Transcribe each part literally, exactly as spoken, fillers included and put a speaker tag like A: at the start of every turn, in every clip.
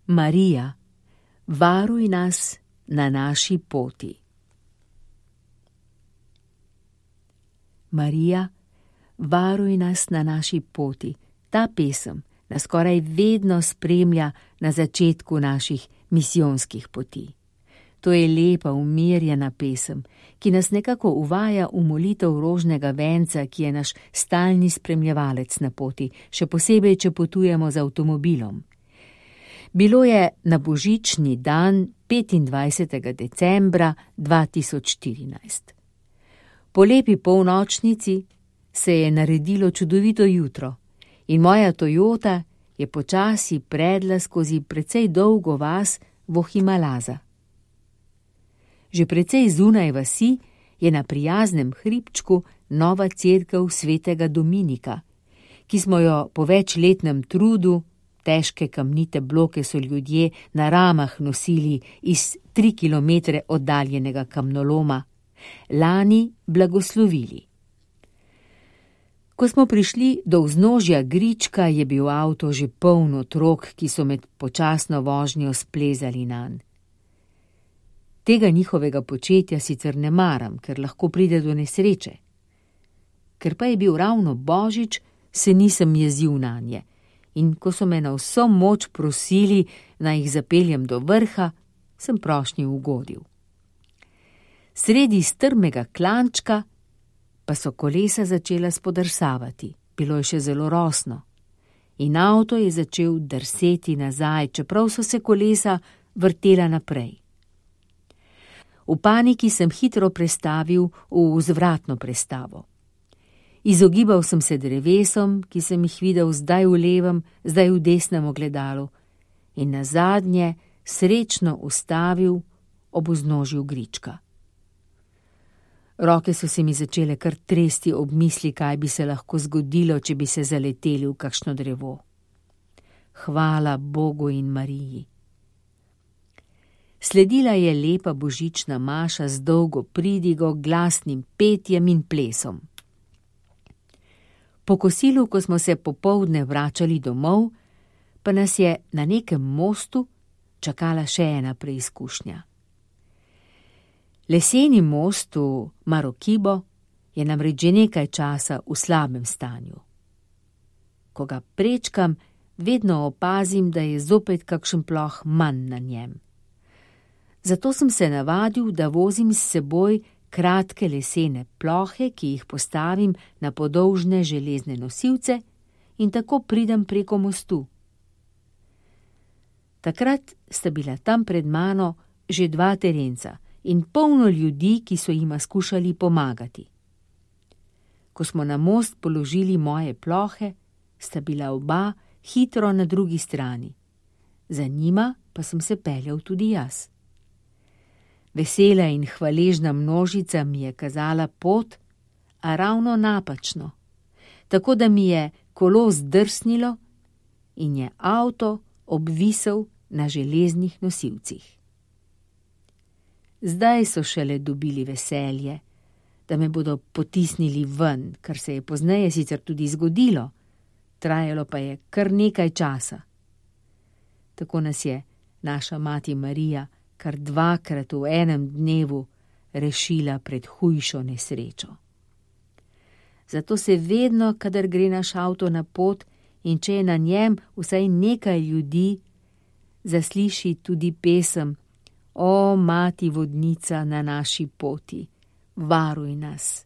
A: Marija, varuj nas na naši poti. Marija, varuj nas na naši poti. Ta pesem nas skoraj vedno spremlja na začetku naših misijonskih poti. To je lepa, umirjena pesem, ki nas nekako uvaja v molitev rožnega venca, ki je naš stalni spremljevalec na poti, še posebej, če potujemo z avtomobilom. Bilo je na božični dan petindvajsetega decembra dva tisoč štirinajst. Po lepi polnočnici se je naredilo čudovito jutro in moja Toyota je počasi predla skozi precej dolgo vas Vohimalaza. Že precej zunaj vasi je na prijaznem hribčku nova cerkev svetega Dominika, ki smo jo po večletnem trudu, težke kamnite bloke so ljudje na ramah nosili iz tri kilometre oddaljenega kamnoloma, lani blagoslovili. Ko smo prišli do vznožja Grička, je bil avto že poln otrok, ki so med počasno vožnjo splezali nanj. Tega njihovega početja sicer ne maram, ker lahko pride do nesreče. Ker pa je bil ravno božič, se nisem jezil nanje in ko so me na vso moč prosili, naj jih zapeljem do vrha, sem prošnji ugodil. Sredi strmega klančka pa so kolesa začela spodrsavati, bilo je še zelo rosno in avto je začel drseti nazaj, čeprav so se kolesa vrtela naprej. V paniki sem hitro prestavil v vzvratno prestavo. Izogibal sem se drevesom, ki sem jih videl zdaj v levem, zdaj v desnem ogledalu in nazadnje srečno ustavil ob vznožju Grička. Roke so se mi začele kar tresti ob misli, kaj bi se lahko zgodilo, če bi se zaleteli v kakšno drevo. Hvala Bogu in Mariji. Sledila je lepa božična maša z dolgo pridigo, glasnim petjem in plesom. Po kosilu, ko smo se popoldne vračali domov, pa nas je na nekem mostu čakala še ena preizkušnja. Leseni most v Marokibo je namreč že nekaj časa v slabem stanju. Ko ga prečkam, vedno opazim, da je zopet kakšen ploh manj na njem. Zato sem se navadil, da vozim s seboj kratke lesene plohe, ki jih postavim na podolžne železne nosilce in tako pridem preko mostu. Takrat sta bila tam pred mano že dva terenca in polno ljudi, ki so jima skušali pomagati. Ko smo na most položili moje plohe, sta bila oba hitro na drugi strani. Za njima pa sem se peljal tudi jaz. Vesela in hvaležna množica mi je kazala pot, a ravno napačno, tako da mi je kolo zdrsnilo in je avto obvisel na železnih nosilcih. Zdaj so šele dobili veselje, da me bodo potisnili ven, kar se je pozneje sicer tudi zgodilo, trajalo pa je kar nekaj časa. Tako nas je naša mati Marija kar dvakrat v enem dnevu rešila pred hujšo nesrečo. Zato se vedno, kadar gre naš avto na pot in če je na njem vsaj nekaj ljudi, zasliši tudi pesem O, mati vodnica na naši poti, varuj nas.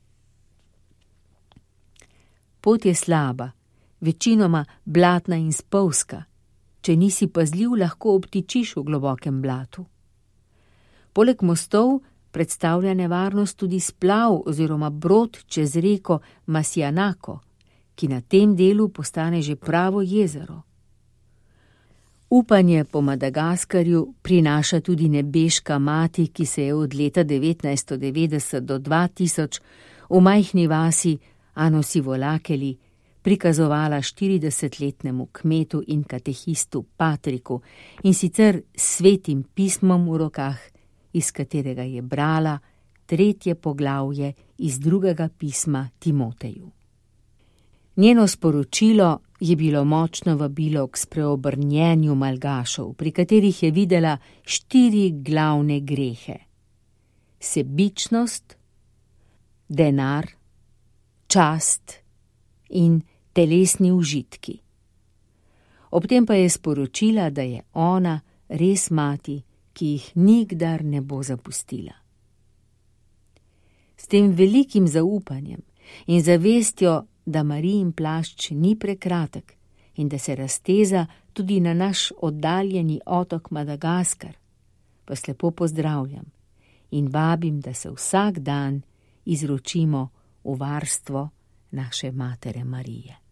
A: Pot je slaba, večinoma blatna in spolzka. Če nisi pazljiv, lahko obtičiš v globokem blatu. Poleg mostov predstavlja nevarnost tudi splav oziroma brod čez reko Masjanako, ki na tem delu postane že pravo jezero. Upanje po Madagaskarju prinaša tudi nebeška mati, ki se je od leta devetnajststo devetdeset do dva tisoč v majhni vasi Anosivolakeli prikazovala štiridesetletnemu kmetu in katehistu Patriku in sicer s svetim pismom v rokah, iz katerega je brala tretje poglavje iz drugega pisma Timoteju. Njeno sporočilo je bilo močno vabilo k spreobrnjenju malgašev, pri katerih je videla štiri glavne grehe: sebičnost, denar, čast in telesni užitki. Ob tem pa je sporočila, da je ona res mati, ki jih nikdar ne bo zapustila. S tem velikim zaupanjem in zavestjo, da Marijin plašč ni prekratek in da se razteza tudi na naš oddaljeni otok Madagaskar, vas lepo pozdravljam in vabim, da se vsak dan izročimo v varstvo naše Matere Marije.